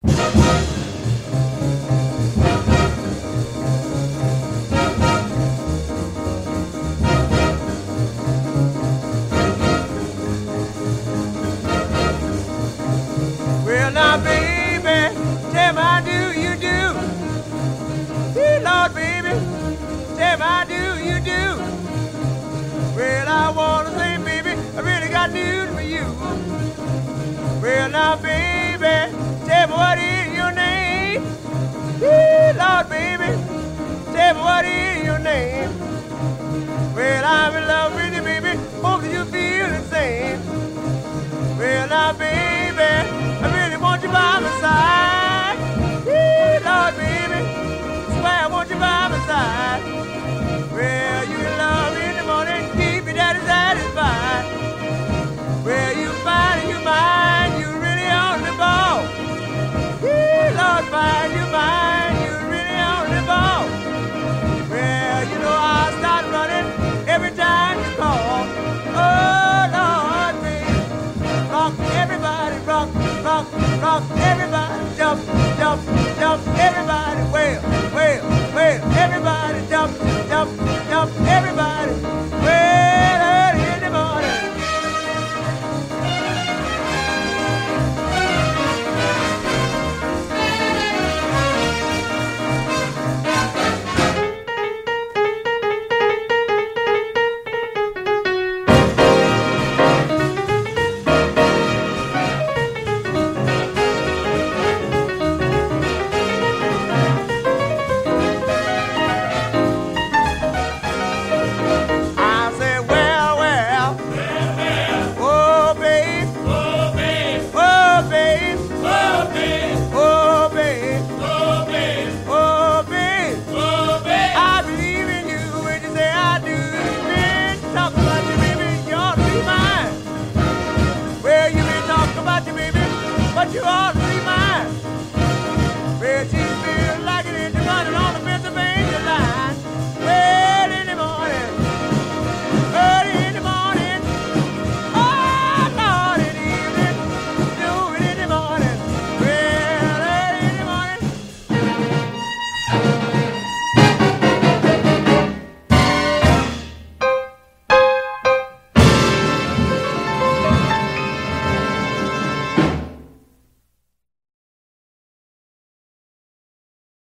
Well, now, baby, tell me how do you do? Dear Lord, baby, tell me how do you do? Well, I want to say, baby, I really got news for you. Well, now, baby, tell me what is your name? Dear Lord, baby, tell me what is your name? Well, I'm in love with you, baby, hope that you feel the same. Well, now, baby, I really want you by my side. Dear Lord, baby, swear I want you by my side. Well, you in love in the morning, keep your daddy satisfied. Well, you fine and you mine, you really on the ball. Dear Lord, fine, you mine, you really on the ball. Well, you know I'll start running every time you call. Oh, Lord, baby, rock everybody, rock, rock, rock everybody, jump, jump, jump, everybody, wail, wail, wail, everybody, jump, jump, jump, everybody, wail early in the morning. I said, well, well, oh, babe, oh, babe, oh, babe, oh, babe, oh, babe, oh, babe, oh, babe, oh, babe. I believe in you when you say I do. You been talking about you, baby, you ought to be mine. Well, you been talking about you, baby, but you ought